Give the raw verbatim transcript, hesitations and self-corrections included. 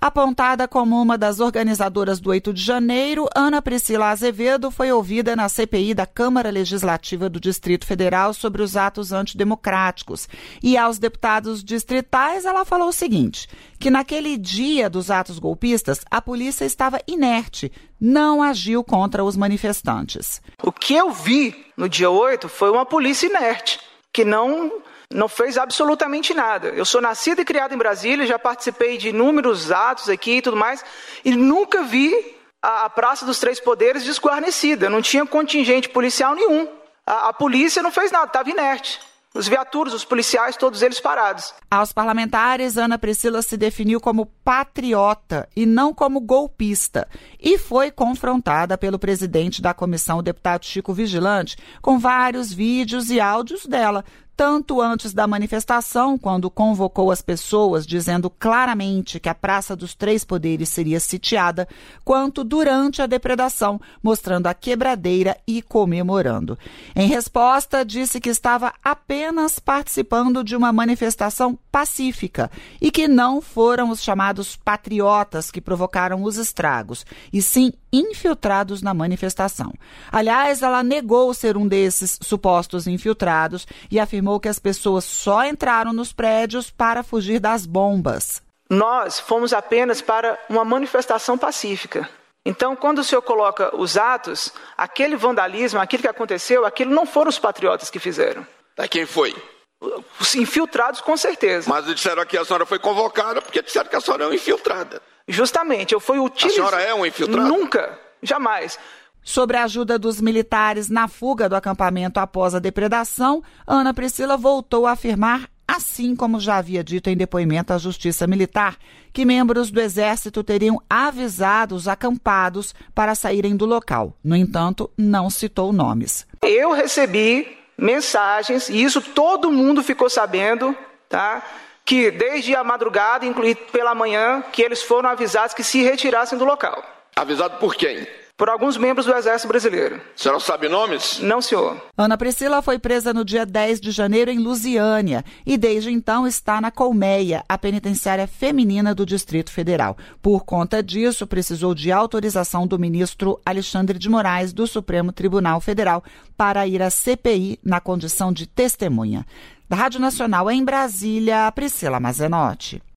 Apontada como uma das organizadoras do oito de janeiro, Ana Priscila Azevedo foi ouvida na C P I da Câmara Legislativa do Distrito Federal sobre os atos antidemocráticos. E aos deputados distritais ela falou o seguinte, que naquele dia dos atos golpistas, a polícia estava inerte, não agiu contra os manifestantes. O que eu vi no dia oito foi uma polícia inerte, que não... não fez absolutamente nada. Eu sou nascido e criado em Brasília, já participei de inúmeros atos aqui e tudo mais, e nunca vi a, a Praça dos Três Poderes desguarnecida, não tinha contingente policial nenhum. A, a polícia não fez nada, estava inerte. Os viaturas, os policiais, todos eles parados. Aos parlamentares, Ana Priscila se definiu como patriota e não como golpista e foi confrontada pelo presidente da comissão, o deputado Chico Vigilante, com vários vídeos e áudios dela, tanto antes da manifestação, quando convocou as pessoas dizendo claramente que a Praça dos Três Poderes seria sitiada, quanto durante a depredação, mostrando a quebradeira e comemorando. Em resposta, disse que estava apenas participando de uma manifestação pacífica e que não foram os chamados patriotas que provocaram os estragos, e sim infiltrados na manifestação. Aliás, ela negou ser um desses supostos infiltrados e afirmou que as pessoas só entraram nos prédios para fugir das bombas. Nós fomos apenas para uma manifestação pacífica. Então, quando o senhor coloca os atos, aquele vandalismo, aquilo que aconteceu, aquilo não foram os patriotas que fizeram. É quem foi? Os infiltrados, com certeza. Mas disseram que a senhora foi convocada porque disseram que a senhora é uma infiltrada. Justamente, eu fui utilizado. A senhora é uma infiltrada? Nunca, jamais. Sobre a ajuda dos militares na fuga do acampamento após a depredação, Ana Priscila voltou a afirmar, assim como já havia dito em depoimento à Justiça Militar, que membros do Exército teriam avisado os acampados para saírem do local. No entanto, não citou nomes. Eu recebi mensagens, e isso todo mundo ficou sabendo, tá? Que desde a madrugada, inclusive pela manhã, que eles foram avisados que se retirassem do local. Avisado por quem? Por alguns membros do Exército Brasileiro. A senhora sabe nomes? Não, senhor. Ana Priscila foi presa no dia dez de janeiro em Lusiânia e desde então está na Colmeia, a penitenciária feminina do Distrito Federal. Por conta disso, precisou de autorização do ministro Alexandre de Moraes do Supremo Tribunal Federal para ir à C P I na condição de testemunha. Da Rádio Nacional em Brasília, Priscila Mazenotti.